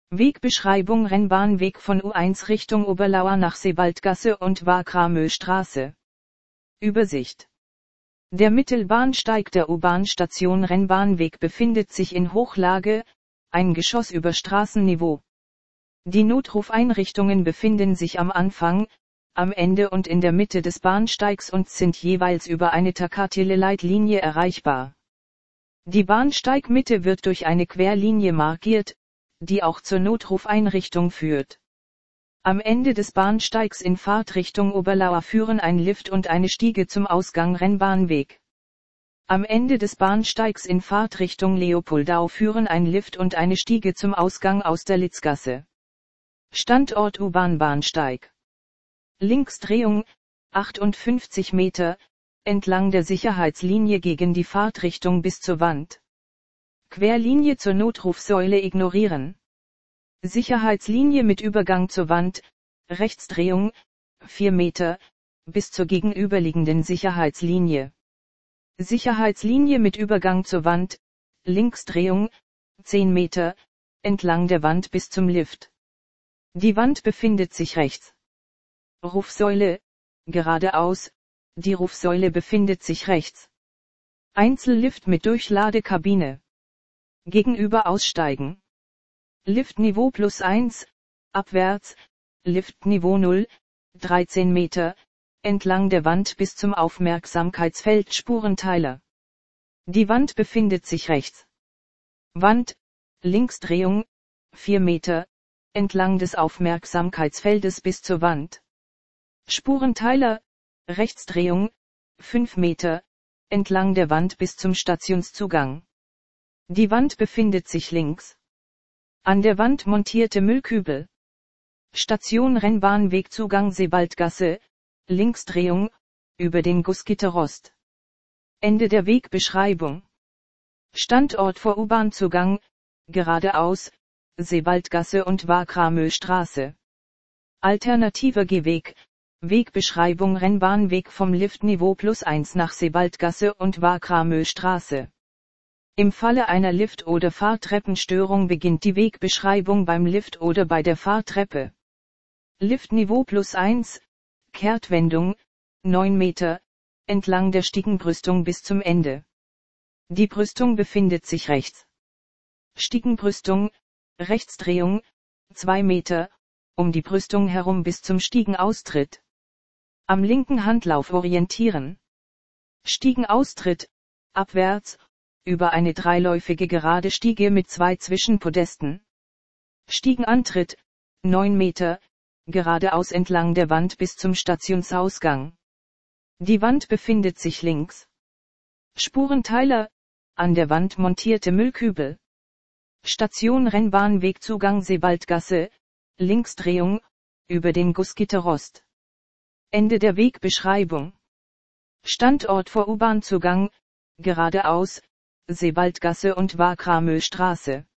Wegbeschreibung: Rennbahnweg von U1 Richtung Oberlauer nach Sebaldgasse und Wakramöstraße. Übersicht. Der Mittelbahnsteig der U-Bahn-Station Rennbahnweg befindet sich in Hochlage, ein Geschoss über Straßenniveau. Die Notrufeinrichtungen befinden sich am Anfang, am Ende und in der Mitte des Bahnsteigs und sind jeweils über eine Takatile-Leitlinie erreichbar. Die Bahnsteigmitte wird durch eine Querlinie markiert, die auch zur Notrufeinrichtung führt. Am Ende des Bahnsteigs in Fahrtrichtung Oberlauer führen ein Lift und eine Stiege zum Ausgang Rennbahnweg. Am Ende des Bahnsteigs in Fahrtrichtung Leopoldau führen ein Lift und eine Stiege zum Ausgang aus der Litzgasse. Standort U-Bahn-Bahnsteig. Linksdrehung, 58 Meter, entlang der Sicherheitslinie gegen die Fahrtrichtung bis zur Wand. Querlinie zur Notrufsäule ignorieren. Sicherheitslinie mit Übergang zur Wand, Rechtsdrehung, 4 Meter, bis zur gegenüberliegenden Sicherheitslinie. Sicherheitslinie mit Übergang zur Wand, Linksdrehung, 10 Meter, entlang der Wand bis zum Lift. Die Wand befindet sich rechts. Rufsäule, geradeaus, die Rufsäule befindet sich rechts. Einzellift mit Durchladekabine. Gegenüber aussteigen. Liftniveau +1, abwärts, Liftniveau 0, 13 Meter, entlang der Wand bis zum Aufmerksamkeitsfeld Spurenteiler. Die Wand befindet sich rechts. Wand, Linksdrehung, 4 Meter, entlang des Aufmerksamkeitsfeldes bis zur Wand. Spurenteiler, Rechtsdrehung, 5 Meter, entlang der Wand bis zum Stationszugang. Die Wand befindet sich links. An der Wand montierte Müllkübel. Station Rennbahnwegzugang Sebaldgasse, Linksdrehung, über den Gussgitterrost. Ende der Wegbeschreibung. Standort vor U-Bahn-Zugang, geradeaus, Sebaldgasse und Wakramöstraße. Alternativer Gehweg, Wegbeschreibung: Rennbahnweg vom Liftniveau +1 nach Sebaldgasse und Wakramöstraße. Im Falle einer Lift- oder Fahrtreppenstörung beginnt die Wegbeschreibung beim Lift oder bei der Fahrtreppe. Liftniveau +1, Kehrtwendung, 9 Meter, entlang der Stiegenbrüstung bis zum Ende. Die Brüstung befindet sich rechts. Stiegenbrüstung, Rechtsdrehung, 2 Meter, um die Brüstung herum bis zum Stiegenaustritt. Am linken Handlauf orientieren. Stiegenaustritt, abwärts, über eine dreiläufige gerade Stiege mit 2 Zwischenpodesten. Stiegenantritt, 9 Meter, geradeaus entlang der Wand bis zum Stationsausgang. Die Wand befindet sich links. Spurenteiler, an der Wand montierte Müllkübel. Station Rennbahnwegzugang Sebaldgasse, Linksdrehung, über den Gussgitterrost. Ende der Wegbeschreibung. Standort vor U-Bahn-Zugang, geradeaus, Sebaldgasse und Wakramöstraße.